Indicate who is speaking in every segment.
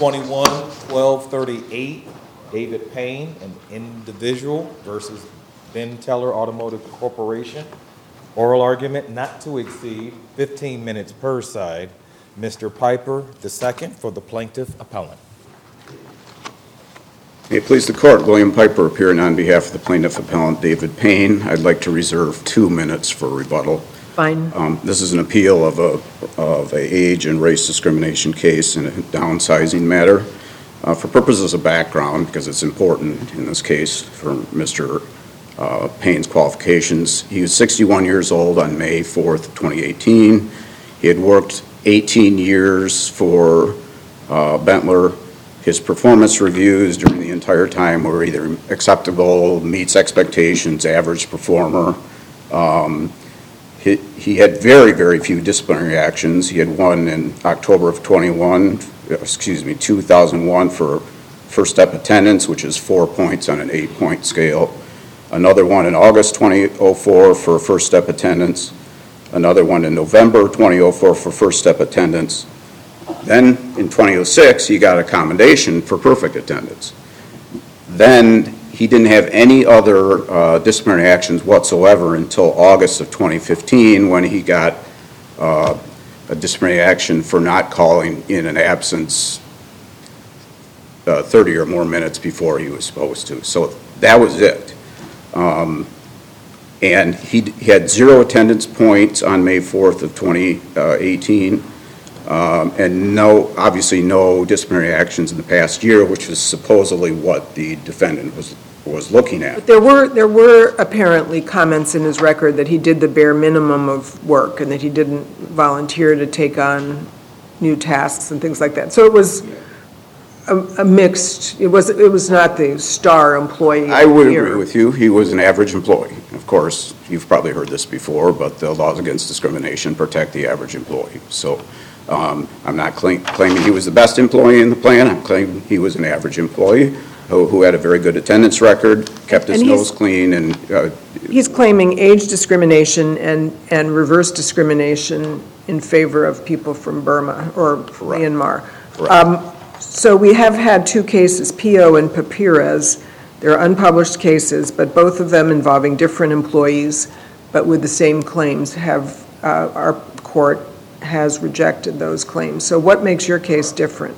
Speaker 1: 21-1238, David Payne, an individual versus Ben Teller Automotive Corporation. Oral argument not to exceed 15 minutes per side. Mr. Piper, the second for the plaintiff appellant.
Speaker 2: May it please the court, William Piper appearing on behalf of the plaintiff appellant David Payne. I'd like to reserve 2 minutes for rebuttal.
Speaker 3: Fine.
Speaker 2: This is an appeal of a age and race discrimination case in a downsizing matter. For purposes of background, because it's important in this case for Mr. Payne's qualifications, he was 61 years old on May 4th, 2018. He had worked 18 years for Bentler. His performance reviews during the entire time were either acceptable, meets expectations, average performer. He had very, very few disciplinary actions. He had one in October of 2001 for first step attendance, which is 4 points on an 8-point scale. Another one in August 2004 for first step attendance. Another one in November 2004 for first step attendance. Then in 2006, he got a commendation for perfect attendance. Then he didn't have any other disciplinary actions whatsoever until August of 2015 when he got a disciplinary action for not calling in an absence 30 or more minutes before he was supposed to. So that was it. And he had 0 attendance points on May 4th of 2018. And obviously no disciplinary actions in the past year, which is supposedly what the defendant was looking at.
Speaker 3: But there were apparently comments in his record that he did the bare minimum of work and that he didn't volunteer to take on new tasks and things like that. So it was a mixed. It was not the star employee.
Speaker 2: I would agree with you. He was an average employee. Of course, you've probably heard this before, but the laws against discrimination protect the average employee. So. I'm not claiming he was the best employee in the plan. I'm claiming he was an average employee who had a very good attendance record, kept his nose clean, and
Speaker 3: he's claiming age discrimination and reverse discrimination in favor of people from Burma or Myanmar. So we have had 2 cases, Pio and Papirez. They're unpublished cases, but both of them involving different employees, but with the same claims. Our court has rejected those claims. So what makes your case different?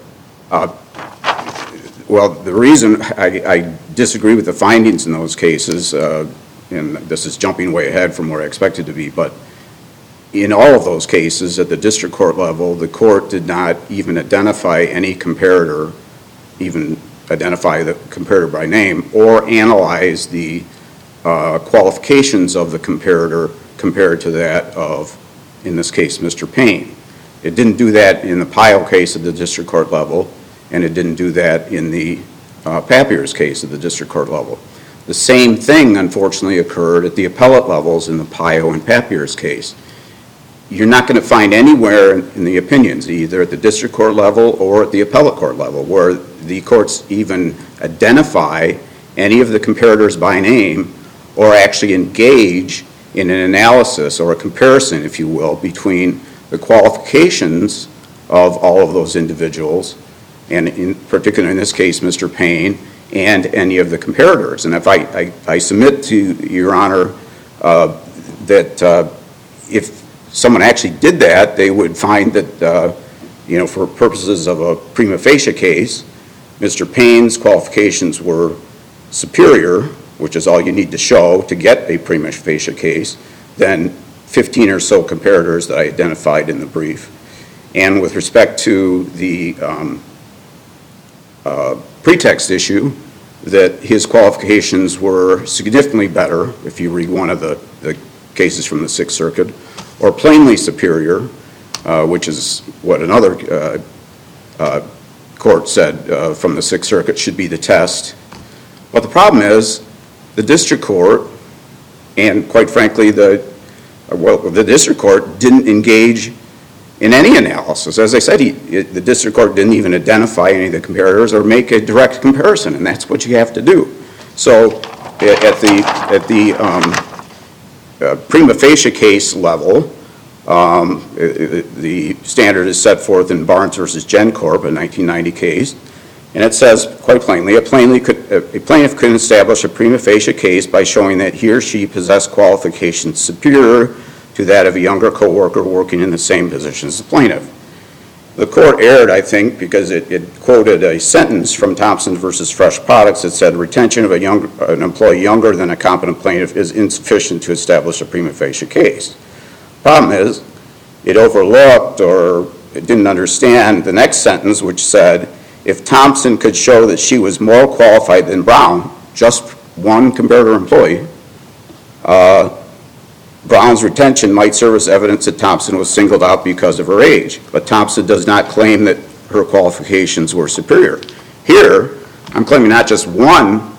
Speaker 2: Well, the reason I disagree with the findings in those cases, and this is jumping way ahead from where I expected to be, but in all of those cases at the district court level, the court did not even identify any comparator, even identify the comparator by name, or analyze the qualifications of the comparator compared to that of, in this case, Mr. Payne. It didn't do that in the Pio case at the district court level, and it didn't do that in the Papirez case at the district court level. The same thing, unfortunately, occurred at the appellate levels in the Pio and Papirez case. You're not going to find anywhere in the opinions, either at the district court level or at the appellate court level, where the courts even identify any of the comparators by name or actually engage in an analysis or a comparison, if you will, between the qualifications of all of those individuals, and in particular in this case, Mr. Payne, and any of the comparators. And if I submit to Your Honor that if someone actually did that, they would find that, for purposes of a prima facie case, Mr. Payne's qualifications were superior, which is all you need to show to get a prima facie case, than 15 or so comparators that I identified in the brief. And with respect to the pretext issue, that his qualifications were significantly better, if you read one of the cases from the Sixth Circuit, or plainly superior, which is what another court said from the Sixth Circuit should be the test. But the problem is, the district court, and quite frankly, the district court didn't engage in any analysis. As I said, the district court didn't even identify any of the comparators or make a direct comparison, and that's what you have to do. So at the prima facie case level, The standard is set forth in Barnes versus GenCorp, a 1990 case, and it says quite plainly, a plaintiff could establish a prima facie case by showing that he or she possessed qualifications superior to that of a younger coworker working in the same position as the plaintiff. The court erred, I think, because it quoted a sentence from Thompson versus Fresh Products that said retention of an employee younger than a competent plaintiff is insufficient to establish a prima facie case. Problem is, it overlooked or it didn't understand the next sentence, which said, if Thompson could show that she was more qualified than Brown, just one comparator employee, Brown's retention might serve as evidence that Thompson was singled out because of her age, but Thompson does not claim that her qualifications were superior. Here, I'm claiming not just one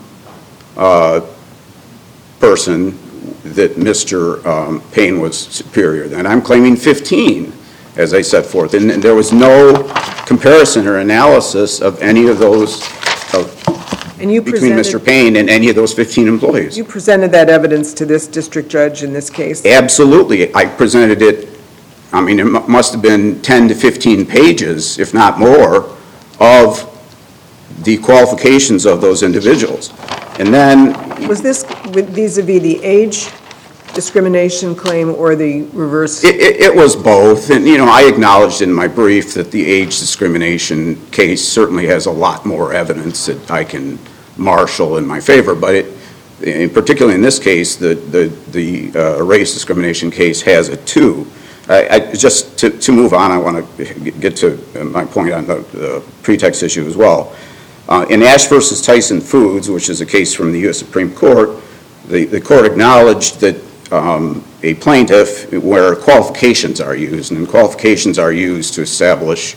Speaker 2: person that Mr. Payne was superior than. I'm claiming 15, as I set forth, and there was no comparison or analysis of any of those between Mr. Payne and any of those 15 employees.
Speaker 3: You presented that evidence to this district judge in this case?
Speaker 2: Absolutely. I presented it, I mean, it must have been 10 to 15 pages, if not more, of the qualifications of those individuals. And then...
Speaker 3: Was this vis-a-vis the age discrimination claim or the reverse?
Speaker 2: It was both. And, you know, I acknowledged in my brief that the age discrimination case certainly has a lot more evidence that I can marshal in my favor. But particularly in this case, the race discrimination case has it too. Just to move on, I want to get to my point on the pretext issue as well. In Ash versus Tyson Foods, which is a case from the U.S. Supreme Court, the court acknowledged that a plaintiff where qualifications are used, and qualifications are used to establish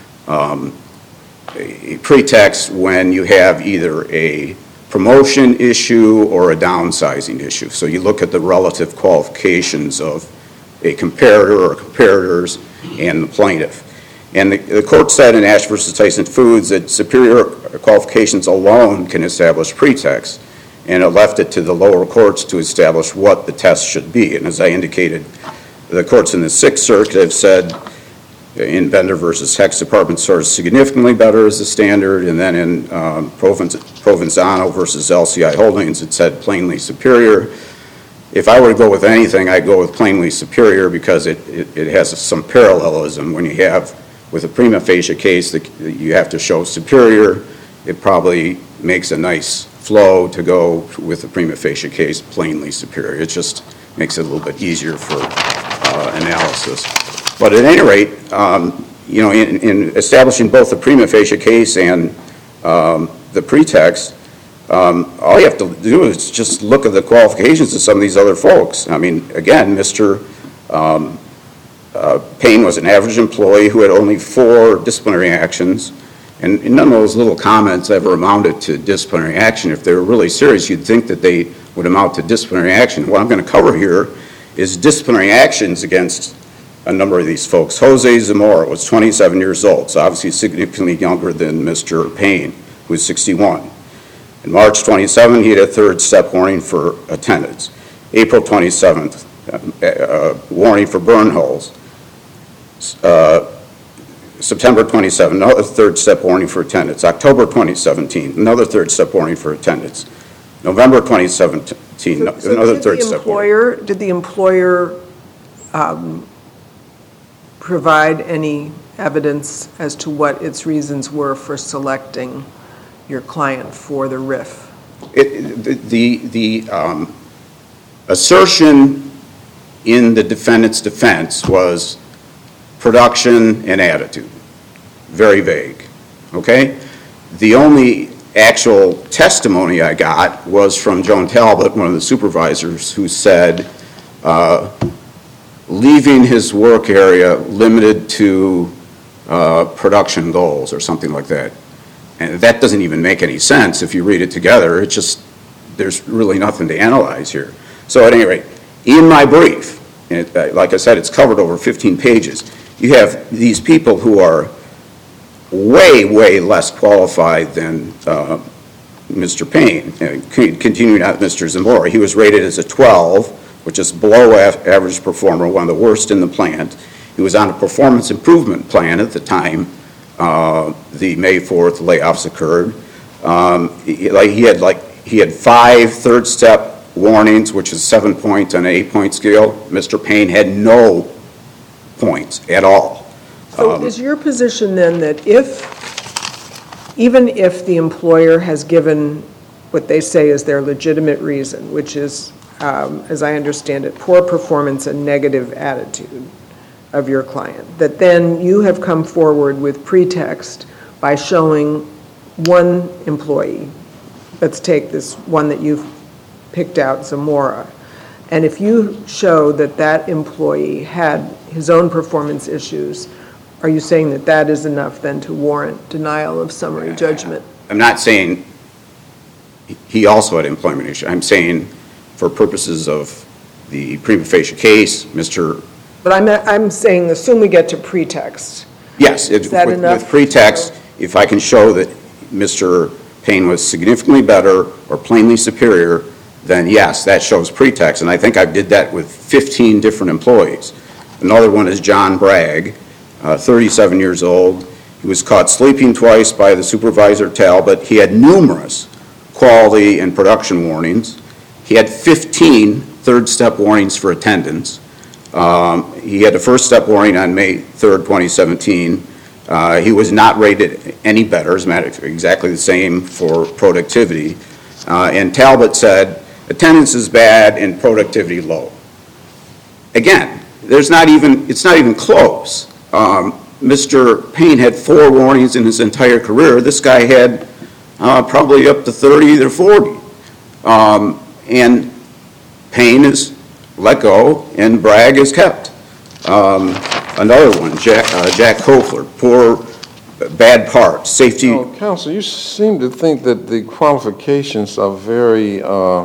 Speaker 2: a pretext when you have either a promotion issue or a downsizing issue. So you look at the relative qualifications of a comparator or comparators and the plaintiff. And the court said in Ash versus Tyson Foods that superior qualifications alone can establish pretext, and it left it to the lower courts to establish what the test should be. And as I indicated, the courts in the Sixth Circuit have said in Bender versus Hex Department Stores significantly better as the standard, and then in Provenzano versus LCI Holdings it said plainly superior. If I were to go with anything, I'd go with plainly superior because it has some parallelism. When you have, with a prima facie case, that you have to show superior, it probably makes a nice flow to go with the prima facie case plainly superior. It just makes it a little bit easier for analysis. But at any rate, you know, in establishing both the prima facie case and the pretext, all you have to do is just look at the qualifications of some of these other folks. I mean, again, Mr. Payne was an average employee who had only 4 disciplinary actions, and none of those little comments ever amounted to disciplinary action. If they were really serious, you'd think that they would amount to disciplinary action. What I'm going to cover here is disciplinary actions against a number of these folks. Jose Zamora was 27 years old, so obviously significantly younger than Mr. Payne, who was 61. In March 27, he had a 3rd step warning for attendance. April 27th, warning for burn holes. September 27, another 3rd step warning for attendance. October 2017, another 3rd step warning for attendance. November 2017, another 3rd step warning.
Speaker 3: Did the employer provide any evidence as to what its reasons were for selecting your client for the RIF?
Speaker 2: The assertion in the defendant's defense was production and attitude. Very vague, okay? The only actual testimony I got was from Joan Talbot, one of the supervisors, who said leaving his work area limited to production goals or something like that. And that doesn't even make any sense if you read it together. It's just, there's really nothing to analyze here. So at any rate, in my brief, and like I said, it's covered over 15 pages, you have these people who are way, way less qualified than Mr. Payne. Continuing on Mr. Zamora, he was rated as a 12 which is below average performer, one of the worst in the plant. He was on a performance improvement plan at the time the May 4th layoffs occurred. He had 5 third-step warnings, which is 7 points on an 8-point scale. Mr. Payne had no points at all.
Speaker 3: So is your position then that even if the employer has given what they say is their legitimate reason, which is, as I understand it, poor performance and negative attitude of your client, that then you have come forward with pretext by showing one employee, let's take this one that you've picked out, Zamora, and if you show that that employee had his own performance issues, are you saying that that is enough then to warrant denial of summary judgment?
Speaker 2: I'm not saying he also had employment issues. I'm saying for purposes of the prima facie case, Mr.
Speaker 3: But I'm saying, assume we get to pretext.
Speaker 2: Yes,
Speaker 3: that enough?
Speaker 2: With pretext, if I can show that Mr. Payne was significantly better or plainly superior, then yes, that shows pretext. And I think I did that with 15 different employees. Another one is John Bragg, 37 years old. He was caught sleeping twice by the supervisor, Talbot. He had numerous quality and production warnings. He had 15 third-step warnings for attendance. He had a first-step warning on May 3rd, 2017. He was not rated any better, as a matter of fact, exactly the same for productivity. And Talbot said, attendance is bad and productivity low. Again, it's not even close. Mr. Payne had 4 warnings in his entire career. This guy had probably up to 30 or 40. And Payne is let go and Bragg is kept. Another one, Jack Kofler, poor, bad parts, safety.
Speaker 4: Counsel, you seem to think that the qualifications are very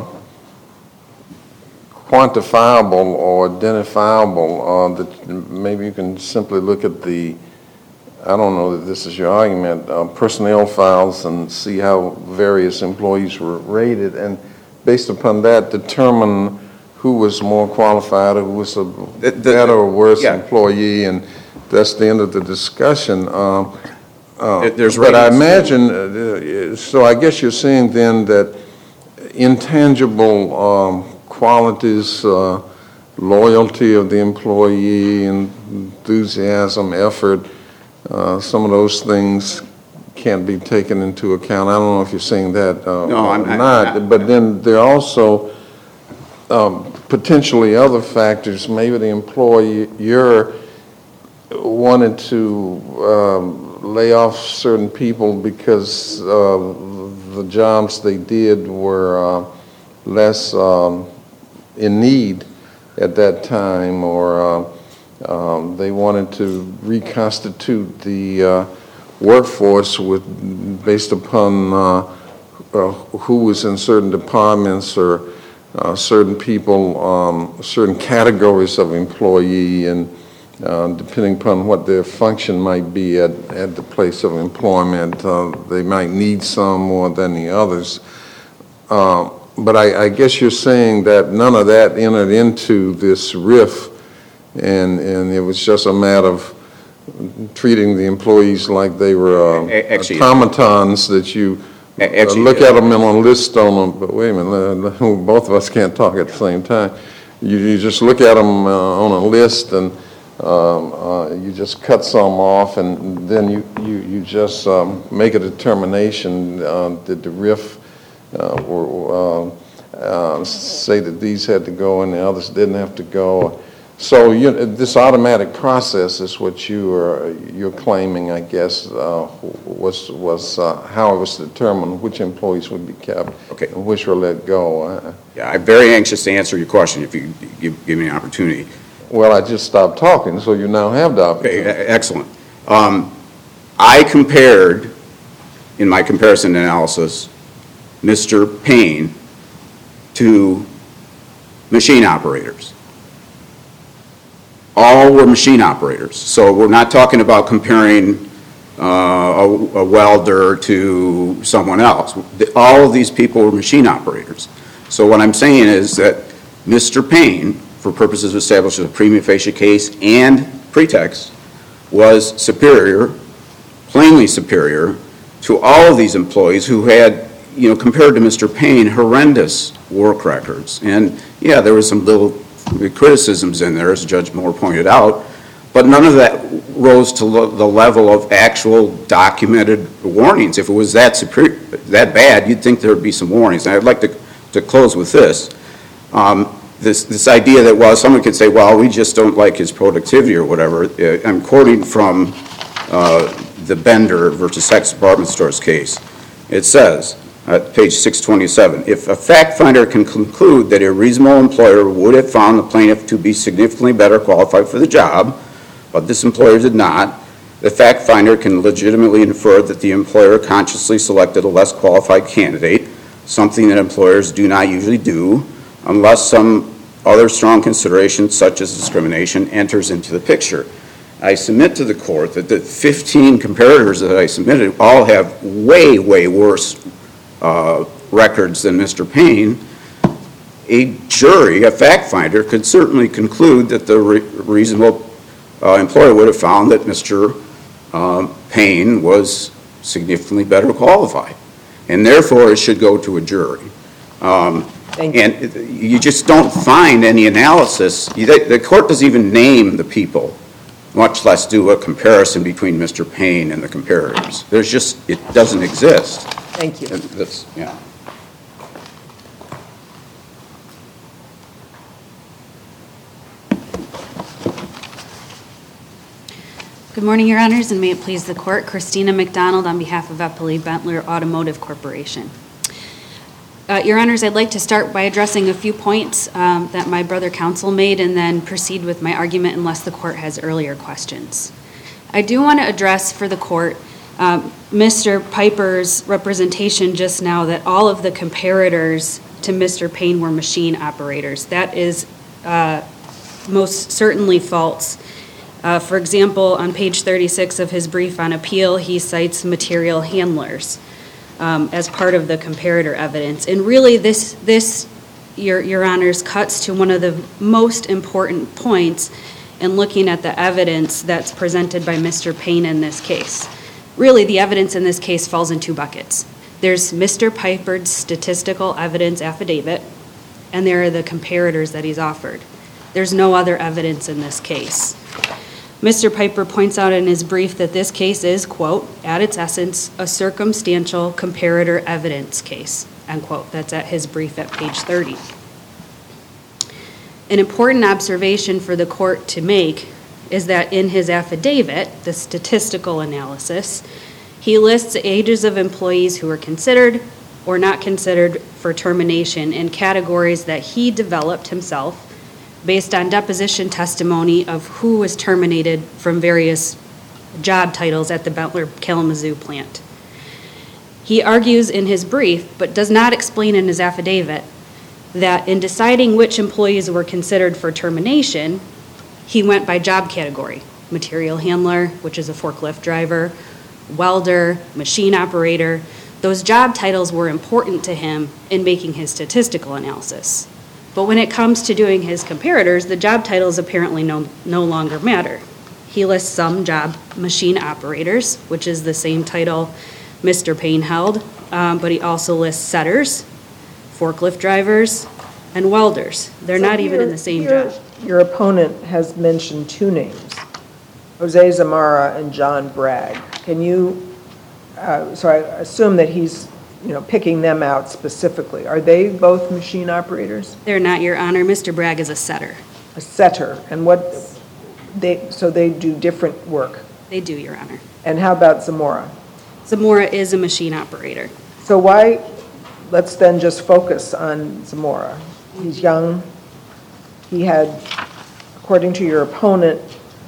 Speaker 4: quantifiable or identifiable, that maybe you can simply look at the, I don't know that this is your argument, personnel files and see how various employees were rated, and based upon that determine who was more qualified or who was a better or worse employee, and that's the end of the discussion. But I imagine, so I guess you're saying then that intangible qualities, loyalty of the employee, enthusiasm, effort, some of those things can't be taken into account. I don't know if you're saying that
Speaker 2: No, I'm
Speaker 4: not. But then there are also potentially other factors. Maybe the employer wanted to lay off certain people because the jobs they did were less in need at that time, or they wanted to reconstitute the workforce based upon who was in certain departments or certain people, certain categories of employee, and depending upon what their function might be at the place of employment, they might need some more than the others. But I guess you're saying that none of that entered into this RIF, and it was just a matter of treating the employees like they were automatons that you look at them in a list on them. But wait a minute, both of us can't talk at the same time. You just look at them on a list, and you just cut some off, and then you just make a determination. Did the RIF say that these had to go and the others didn't have to go? So this automatic process is what you're claiming, I guess, was how it was determined which employees would be kept and which were let go.
Speaker 2: Yeah, I'm very anxious to answer your question if you give me an opportunity.
Speaker 4: Well, I just stopped talking, so you now have the opportunity.
Speaker 2: Okay, excellent. I compared, in my comparison analysis, Mr. Payne to machine operators. All were machine operators. So we're not talking about comparing a welder to someone else. All of these people were machine operators. So what I'm saying is that Mr. Payne, for purposes of establishing a prima facie case and pretext, was superior, plainly superior, to all of these employees who had, compared to Mr. Payne, horrendous work records. And yeah, there was some little criticisms in there, as Judge Moore pointed out, but none of that rose to the level of actual documented warnings. If it was that bad, you'd think there would be some warnings. And I'd like to close with this. This idea that, well, someone could say, well, we just don't like his productivity or whatever. I'm quoting from the Bender versus Saks Department Stores case. It says, at page 627, if a fact finder can conclude that a reasonable employer would have found the plaintiff to be significantly better qualified for the job, but this employer did not, the fact finder can legitimately infer that the employer consciously selected a less qualified candidate, something that employers do not usually do, unless some other strong consideration, such as discrimination, enters into the picture. I submit to the court that the 15 comparators that I submitted all have way, way worse records than Mr. Payne. A jury, a fact finder, could certainly conclude that the reasonable employer would have found that Mr. Payne was significantly better qualified, and therefore it should go to a jury.
Speaker 3: Thank you.
Speaker 2: And you just don't find any analysis. The court doesn't even name the people, much less do a comparison between Mr. Payne and the comparators. It doesn't exist.
Speaker 3: Thank you.
Speaker 2: Yeah.
Speaker 5: Good morning, Your Honors, and may it please the Court. Christina McDonald on behalf of Eppley Bentler Automotive Corporation. Your Honors, I'd like to start by addressing a few points that my brother counsel made and then proceed with my argument unless the Court has earlier questions. I do want to address for the Court Mr. Piper's representation just now that all of the comparators to Mr. Payne were machine operators. That is most certainly false. For example, on page 36 of his brief on appeal, he cites material handlers as part of the comparator evidence. And really, this Your Honors, cuts to one of the most important points in looking at the evidence that's presented by Mr. Payne in this case. Really, the evidence in this case falls in two buckets. There's Mr. Piper's statistical evidence affidavit, and there are the comparators that he's offered. There's no other evidence in this case. Mr. Piper points out in his brief that this case is, quote, at its essence, a circumstantial comparator evidence case, end quote. That's at his brief at page 30. An important observation for the Court to make is that in his affidavit, the statistical analysis, he lists ages of employees who are considered or not considered for termination in categories that he developed himself based on deposition testimony of who was terminated from various job titles at the Bentler Kalamazoo plant. He argues in his brief, but does not explain in his affidavit, that in deciding which employees were considered for termination, he went by job category: material handler, which is a forklift driver, welder, machine operator. Those job titles were important to him in making his statistical analysis. But when it comes to doing his comparators, the job titles apparently no longer matter. He lists some job machine operators, which is the same title Mr. Payne held, but he also lists setters, forklift drivers, and welders. They're not even in the same job.
Speaker 3: Your opponent has mentioned two names, Jose Zamora and John Bragg. Can you, so I assume that he's picking them out specifically. Are they both machine operators?
Speaker 5: They're not, Your Honor. Mr. Bragg is a setter.
Speaker 3: A setter. And so they do different work?
Speaker 5: They do, Your Honor.
Speaker 3: And how about Zamora?
Speaker 5: Zamora is a machine operator.
Speaker 3: So let's then just focus on Zamora. He's young. He had, according to your opponent,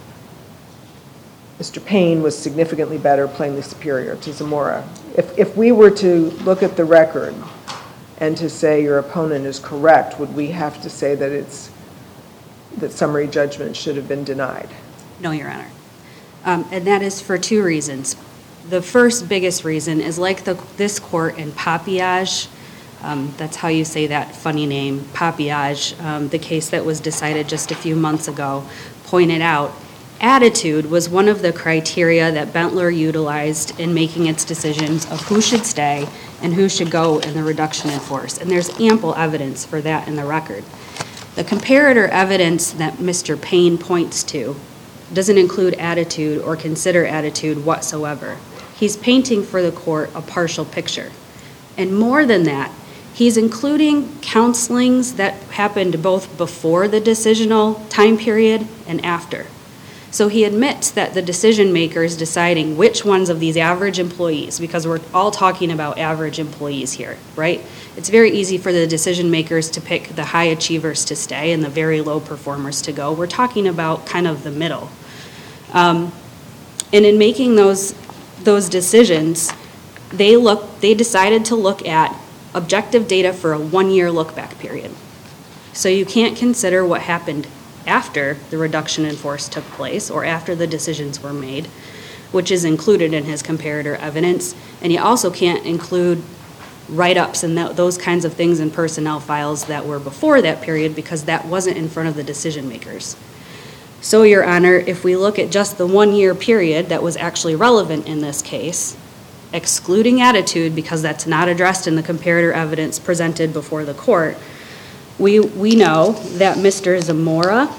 Speaker 3: Mr. Payne was significantly better, plainly superior to Zamora. If we were to look at the record and to say your opponent is correct, would we have to say that summary judgment should have been denied?
Speaker 5: No, Your Honor. And that is for two reasons. The first biggest reason is like this court in Papillage That's how you say that funny name, Papillage, the case that was decided just a few months ago, pointed out attitude was one of the criteria that Bentler utilized in making its decisions of who should stay and who should go in the reduction in force. And there's ample evidence for that in the record. The comparator evidence that Mr. Payne points to doesn't include attitude or consider attitude whatsoever. He's painting for the court a partial picture. And more than that, he's including counselings that happened both before the decisional time period and after. So he admits that the decision maker is deciding which ones of these average employees, because we're all talking about average employees here, right? It's very easy for the decision makers to pick the high achievers to stay and the very low performers to go. We're talking about kind of the middle. And in making those decisions, they decided to look at objective data for a 1-year look-back period. So you can't consider what happened after the reduction in force took place or after the decisions were made, which is included in his comparator evidence. And you also can't include write-ups and those kinds of things in personnel files that were before that period because that wasn't in front of the decision makers. So, Your Honor, if we look at just the 1-year period that was actually relevant in this case, excluding attitude because that's not addressed in the comparator evidence presented before the court, we know that Mr. Zamora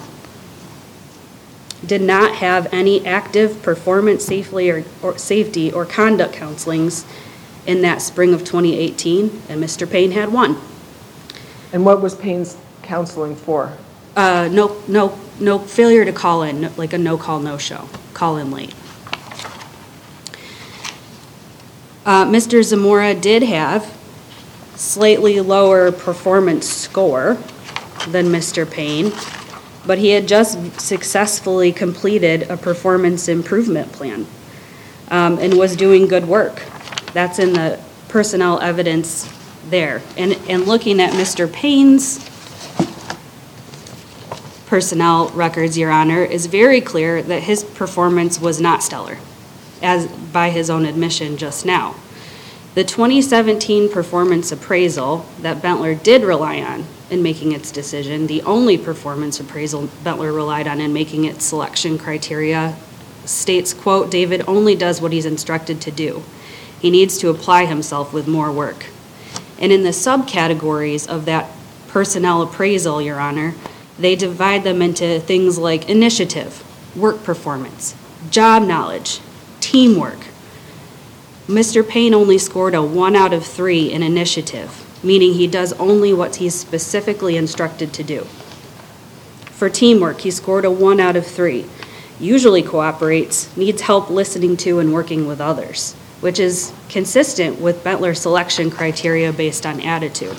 Speaker 5: did not have any active performance safety or conduct counselings in that spring of 2018, and Mr. Payne had one.
Speaker 3: And what was Payne's counseling for?
Speaker 5: No failure to call in, like a no-call, no-show, call in late. Mr. Zamora did have slightly lower performance score than Mr. Payne, but he had just successfully completed a performance improvement plan and was doing good work. That's in the personnel evidence there. And looking at Mr. Payne's personnel records, Your Honor, is very clear that his performance was not stellar, as by his own admission just now. The 2017 performance appraisal that Bentler did rely on in making its decision, the only performance appraisal Bentler relied on in making its selection criteria, states, quote, David only does what he's instructed to do. He needs to apply himself with more work. And in the subcategories of that personnel appraisal, Your Honor, they divide them into things like initiative, work performance, job knowledge, teamwork. Mr. Payne only scored a 1 out of 3 in initiative, meaning he does only what he's specifically instructed to do. For teamwork, he scored a 1 out of 3. Usually cooperates, needs help listening to and working with others, which is consistent with Bentler's selection criteria based on attitude.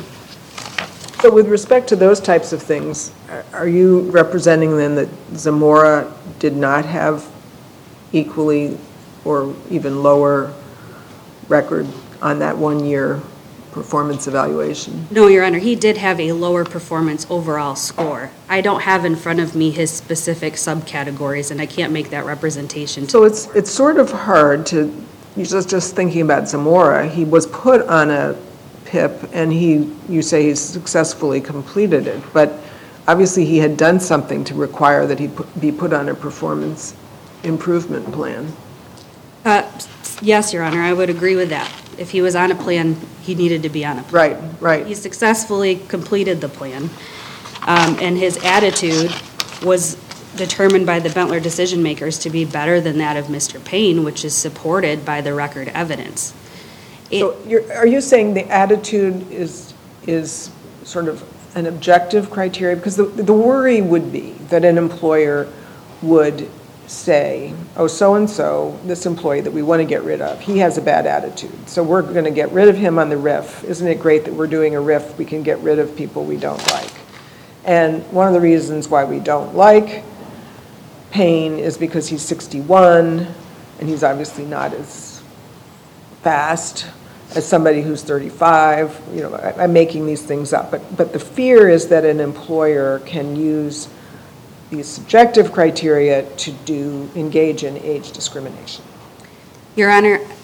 Speaker 3: So with respect to those types of things, are you representing then that Zamora did not have equally or even lower record on that 1-year performance evaluation?
Speaker 5: No, Your Honor, he did have a lower performance overall score. I don't have in front of me his specific subcategories, and I can't make that representation.
Speaker 3: So it's sort of hard to, just thinking about Zamora, he was put on a PIP, and you say he successfully completed it, but obviously he had done something to require that he be put on a performance improvement plan.
Speaker 5: Yes, Your Honor, I would agree with that. If he was on a plan, he needed to be on a plan.
Speaker 3: Right.
Speaker 5: He successfully completed the plan, and his attitude was determined by the Bentler decision makers to be better than that of Mr. Payne, which is supported by the record evidence.
Speaker 3: So are you saying the attitude is sort of an objective criteria? Because the worry would be that an employer would say, oh, so-and-so, this employee that we want to get rid of, he has a bad attitude, so we're going to get rid of him on the RIF. Isn't it great that we're doing a RIF? We can get rid of people we don't like. And one of the reasons why we don't like Payne is because he's 61, and he's obviously not as fast as somebody who's 35. You know, I'm making these things up, but the fear is that an employer can use these subjective criteria to engage in age discrimination.
Speaker 5: Your Honor,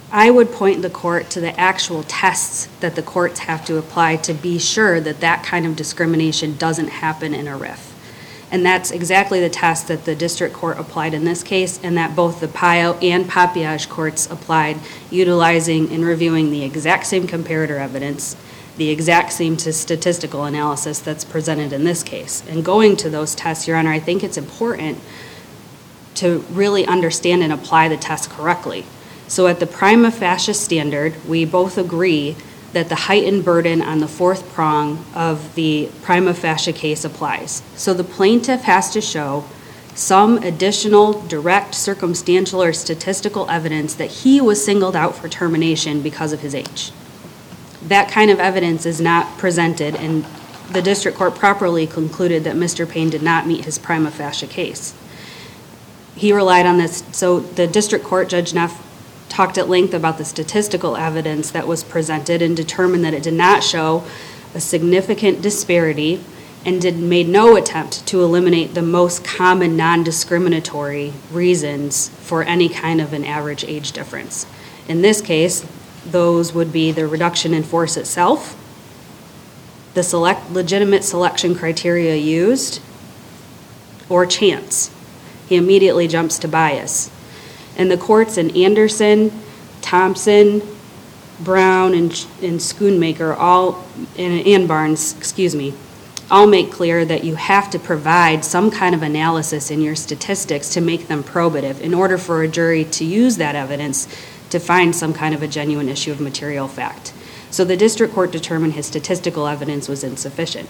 Speaker 5: I would point the court to the actual tests that the courts have to apply to be sure that that kind of discrimination doesn't happen in a RIF. And that's exactly the test that the district court applied in this case, and that both the Pio and Papiage courts applied, utilizing and reviewing the exact same comparator evidence, the exact same statistical analysis that's presented in this case. And going to those tests, Your Honor, I think it's important to really understand and apply the test correctly. So at the prima facie standard, we both agree that the heightened burden on the fourth prong of the prima facie case applies. So the plaintiff has to show some additional direct circumstantial or statistical evidence that he was singled out for termination because of his age. That kind of evidence is not presented, and the district court properly concluded that Mr. Payne did not meet his prima facie case. He relied on this, so the district court, Judge Neff, talked at length about the statistical evidence that was presented and determined that it did not show a significant disparity and made no attempt to eliminate the most common non-discriminatory reasons for any kind of an average age difference. In this case, those would be the reduction in force itself, the legitimate selection criteria used, or chance. He immediately jumps to bias. And the courts in Anderson, Thompson, Brown, and Schoonmaker, and Barnes, all make clear that you have to provide some kind of analysis in your statistics to make them probative in order for a jury to use that evidence to find some kind of a genuine issue of material fact. So the district court determined his statistical evidence was insufficient.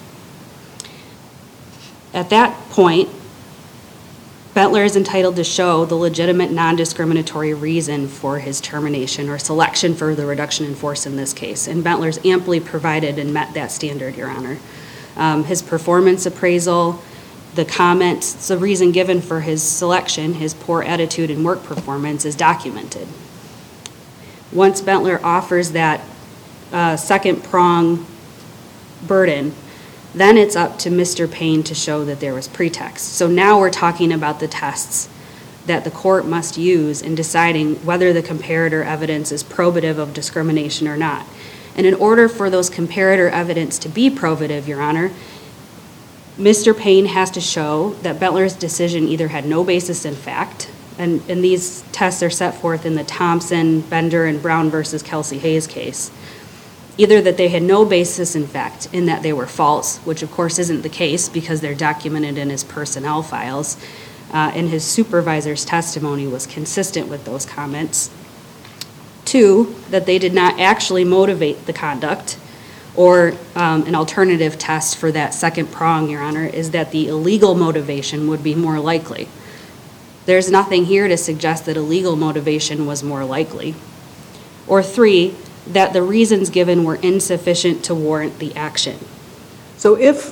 Speaker 5: At that point, Bentler is entitled to show the legitimate non-discriminatory reason for his termination or selection for the reduction in force in this case. And Bentler's amply provided and met that standard, Your Honor. His performance appraisal, the comments, the reason given for his selection, his poor attitude and work performance is documented. Once Bentler offers that second prong burden, then it's up to Mr. Payne to show that there was pretext. So now we're talking about the tests that the court must use in deciding whether the comparator evidence is probative of discrimination or not. And in order for those comparator evidence to be probative, Your Honor, Mr. Payne has to show that Bentler's decision either had no basis in fact, and these tests are set forth in the Thompson, Bender, and Brown versus Kelsey Hayes case. Either that they had no basis in fact in that they were false, which of course isn't the case because they're documented in his personnel files, and his supervisor's testimony was consistent with those comments. 2, that they did not actually motivate the conduct, or an alternative test for that second prong, Your Honor, is that the illegal motivation would be more likely. There's nothing here to suggest that illegal motivation was more likely. Or 3, that the reasons given were insufficient to warrant the action.
Speaker 3: So if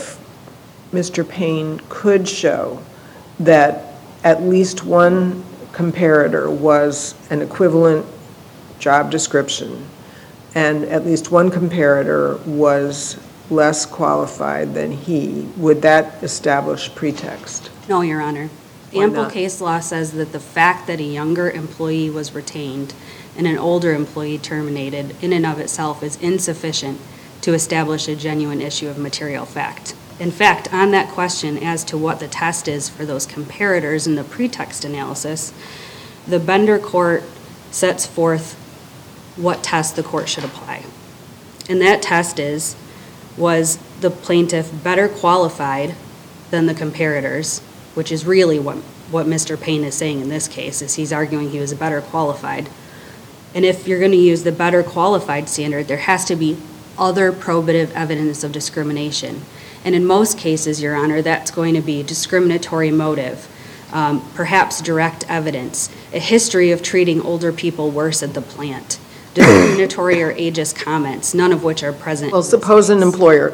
Speaker 3: Mr. Payne could show that at least one comparator was an equivalent job description, and at least one comparator was less qualified than he, would that establish pretext?
Speaker 5: No, Your Honor.
Speaker 3: Why
Speaker 5: Ample
Speaker 3: not?
Speaker 5: case law says that the fact that a younger employee was retained and an older employee terminated in and of itself is insufficient to establish a genuine issue of material fact. In fact, on that question as to what the test is for those comparators in the pretext analysis, the Bender court sets forth what test the court should apply. And that test was the plaintiff better qualified than the comparators, which is really what Mr. Payne is saying in this case, is he's arguing he was better qualified. And if you're going to use the better qualified standard, there has to be other probative evidence of discrimination. And in most cases, Your Honor, that's going to be discriminatory motive, perhaps direct evidence, a history of treating older people worse at the plant, discriminatory or ageist comments, none of which are present.
Speaker 3: Well, suppose an employer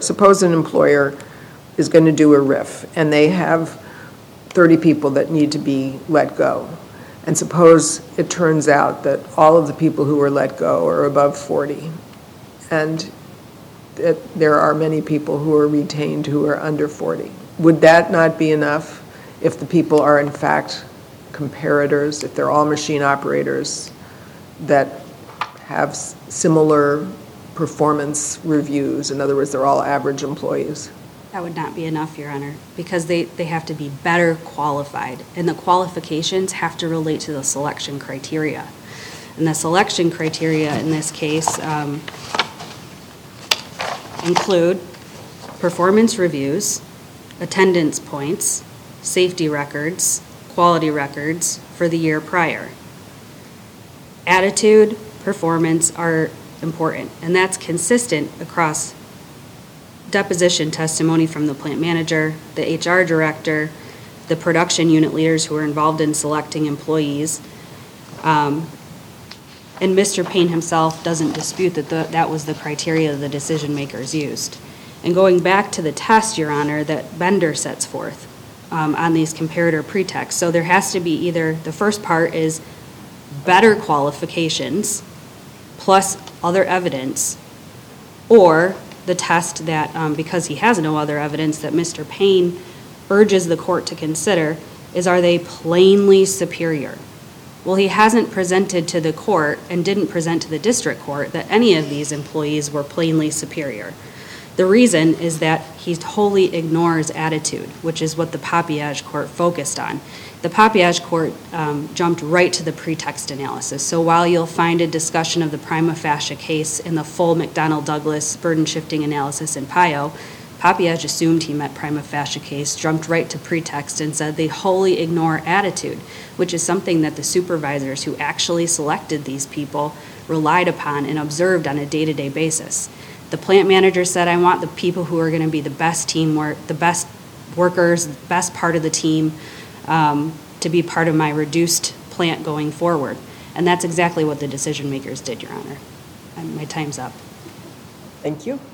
Speaker 3: is going to do a RIF, and they have 30 people that need to be let go. And suppose it turns out that all of the people who were let go are above 40, and there are many people who are retained who are under 40. Would that not be enough if the people are in fact comparators, if they're all machine operators, that have similar performance reviews? In other words, they're all average employees.
Speaker 5: That would not be enough, Your Honor, because they have to be better qualified, and the qualifications have to relate to the selection criteria. And the selection criteria in this case include performance reviews, attendance points, safety records, quality records for the year prior. Attitude, performance are important, and that's consistent across deposition testimony from the plant manager, the HR director, the production unit leaders who are involved in selecting employees. And Mr. Payne himself doesn't dispute that that was the criteria the decision makers used. And going back to the test, Your Honor, that Bender sets forth on these comparator pretexts. So there has to be either, the first part is better qualifications plus other evidence, or the test that, because he has no other evidence, that Mr. Payne urges the court to consider is, are they plainly superior? Well, he hasn't presented to the court and didn't present to the district court that any of these employees were plainly superior. The reason is that he wholly ignores attitude, which is what the Papillage court focused on. The Papillage court jumped right to the pretext analysis. So while you'll find a discussion of the prima facie case in the full McDonnell-Douglas burden-shifting analysis in PIO, Papillage assumed he met prima facie case, jumped right to pretext, and said they wholly ignore attitude, which is something that the supervisors who actually selected these people relied upon and observed on a day-to-day basis. The plant manager said, I want the people who are going to be the best teamwork, the best workers, the best part of the team, to be part of my reduced plant going forward. And that's exactly what the decision makers did, Your Honor. And my time's up.
Speaker 3: Thank you.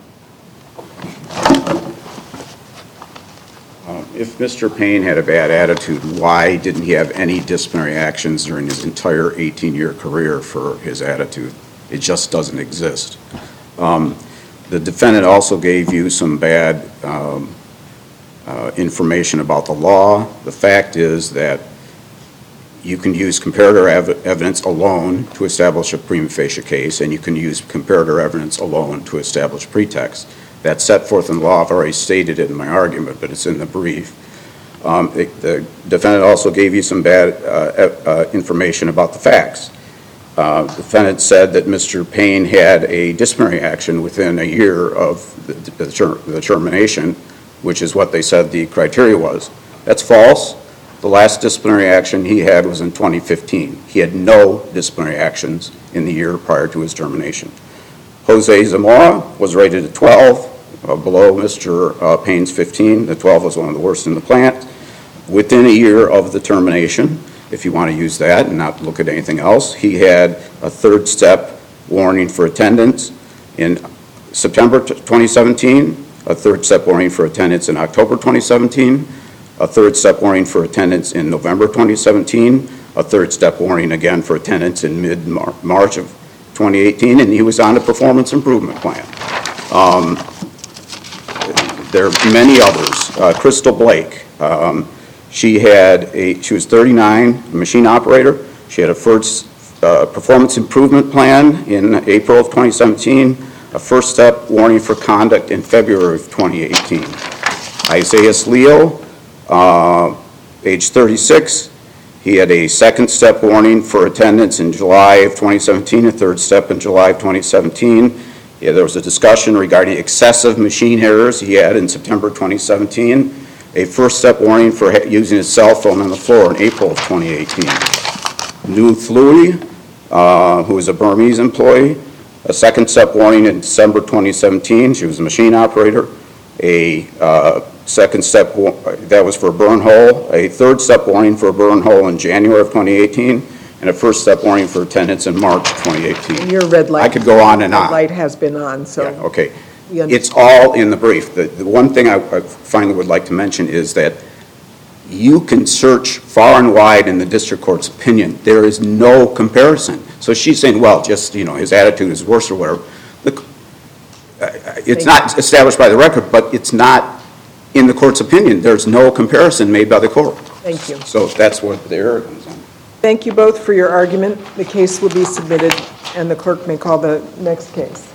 Speaker 2: If Mr. Payne had a bad attitude, why didn't he have any disciplinary actions during his entire 18-year career for his attitude? It just doesn't exist. The defendant also gave you some bad information about the law. The fact is that you can use comparator evidence alone to establish a prima facie case, and you can use comparator evidence alone to establish pretext. That's set forth in the law. I've already stated it in my argument, but it's in the brief. The defendant also gave you some bad information about the facts. The defendant said that Mr. Payne had a disciplinary action within a year of the termination, which is what they said the criteria was. That's false. The last disciplinary action he had was in 2015. He had no disciplinary actions in the year prior to his termination. Jose Zamora was rated a 12, below Mr. Payne's 15. The 12 was one of the worst in the plant. Within a year of the termination, if you want to use that and not look at anything else, he had a third step warning for attendance in September 2017, a third step warning for attendance in October 2017, a third step warning for attendance in November 2017, a third step warning again for attendance in mid-March of 2018, and he was on a performance improvement plan. There are many others. Crystal Blake, she was 39, a machine operator. She had a first performance improvement plan in April of 2017, a first step warning for conduct in February of 2018. Isaiah Leo, age 36, he had a second step warning for attendance in July of 2017, a third step in July of 2017. There was a discussion regarding excessive machine errors he had in September 2017, a first step warning for using his cell phone on the floor in April of 2018. Nu Thlui, who was a Burmese employee, a second step warning in December 2017. She was a machine operator. A second step, that was for a burn hole. A third step warning for a burn hole in January of 2018. And a first step warning for attendance in March 2018.
Speaker 3: Your red light.
Speaker 2: I could go on and on.
Speaker 3: Red light has been on, so.
Speaker 2: Yeah, okay.
Speaker 3: we understand.
Speaker 2: It's all in the brief. The one thing I finally would like to mention is that you can search far and wide in the district court's opinion. There is no comparison. So she's saying, well, just, his attitude is worse or whatever. Look, it's not established by the record, but it's not in the court's opinion. There's no comparison made by the court.
Speaker 3: Thank you.
Speaker 2: So that's what the error comes on.
Speaker 3: Thank you both for your argument. The case will be submitted, and the clerk may call the next case.